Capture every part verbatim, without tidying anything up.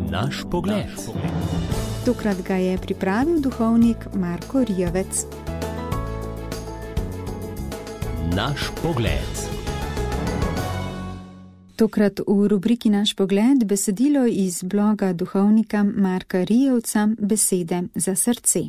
Naš pogled. Tokrat ga je pripravil duhovnik Marko Rijavec. Naš pogled. Tokrat v rubriki Naš pogled besedilo iz bloga duhovnika Marka Rijavca Besede za srce.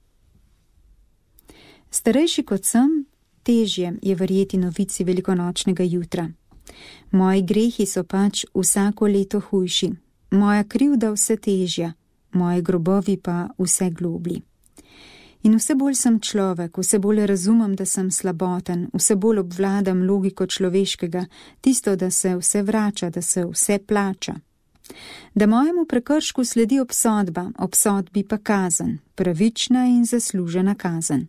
Starejši kot sem, težje je verjeti novici velikonočnega jutra. Moji grehi so pač vsako leto hujši, moja krivda vse težja, moji grobovi pa vse globlji. In vse bolj sem človek, vse bolj razumem, da sem slaboten, vse bolj obvladam logiko človeškega, tisto, da se vse vrača, da se vse plača. Da mojemu prekršku sledi obsodba, obsodbi pa kazen, pravična in zaslužena kazen.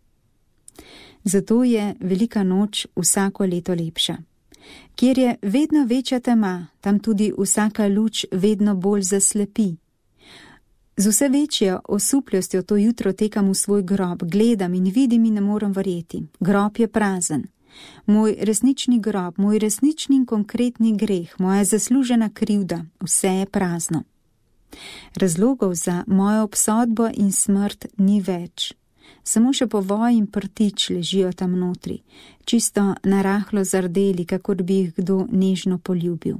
Zato je velika noč vsako leto lepša. Kjer je vedno večja tema, tam tudi vsaka luč vedno bolj zaslepi. Z vse večjo osupljostjo to jutro tekam v svoj grob, gledam in vidim in ne morem verjeti. Grob je prazen. Moj resnični grob, moj resnični in konkretni greh, moja zaslužena krivda, vse je prazno. Razlogov za mojo obsodbo in smrt ni več. Samo še povoj in prtič ležijo tam notri, čisto narahlo zardeli, kakor bi jih kdo nežno poljubil.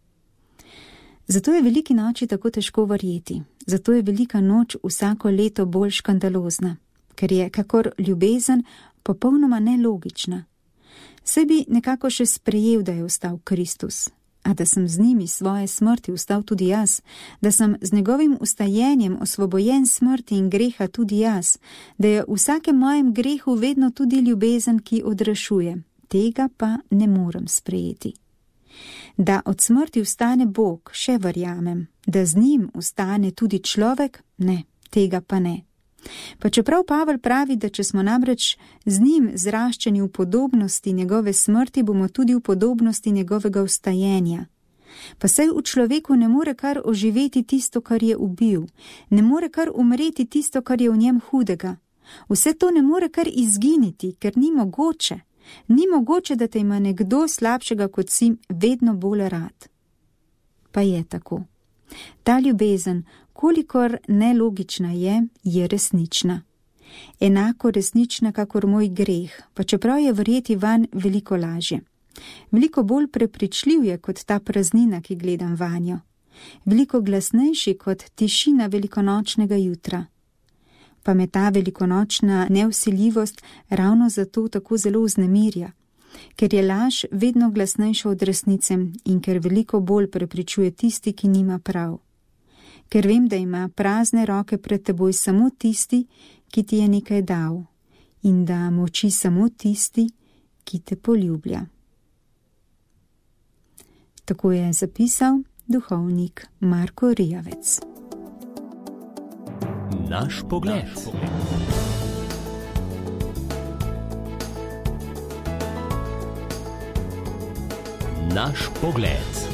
Zato je veliki noči tako težko verjeti, zato je velika noč vsako leto bolj škandalozna, ker je kakor ljubezen popolnoma nelogična. Se bi nekako še sprejel, da je vstal Kristus, a da sem z njimi svoje smrti vstal tudi jaz, da sem z njegovim vstajenjem osvobojen smrti in greha tudi jaz, da je v vsakem mojem grehu vedno tudi ljubezen, ki odrešuje, tega pa ne morem sprejeti. Da od smrti vstane Bog, še verjamem, da z njim vstane tudi človek, ne, tega pa ne. Pa čeprav Pavel pravi, da če smo namreč z njim zraščeni v podobnosti njegove smrti, bomo tudi v podobnosti njegovega vstajenja. Pa saj v človeku ne more kar oživeti tisto, kar je ubil, ne more kar umreti tisto, kar je v njem hudega. Vse to ne more kar izginiti, ker ni mogoče. Ni mogoče, da te ima nekdo slabšega kot si vedno bolj rad. Pa je tako. Ta ljubezen, kolikor nelogična je, je resnična. Enako resnična, kakor moj greh, pa čeprav je verjeti vanj veliko lažje. Veliko bolj prepričljiv je kot ta praznina, ki gledam vanjo. Veliko glasnejši kot tišina velikonočnega jutra. Pa me ta velikonočna nevsiljivost ravno zato tako zelo vznemirja, ker je laž vedno glasnejša od resnice in ker veliko bolj prepričuje tisti, ki nima prav. Ker vem, da ima prazne roke pred teboj samo tisti, ki ti je nekaj dal, in da moči samo tisti, ki te poljublja. Tako je zapisal duhovnik Marko Rijavec. Naš pogled. Naš pogled.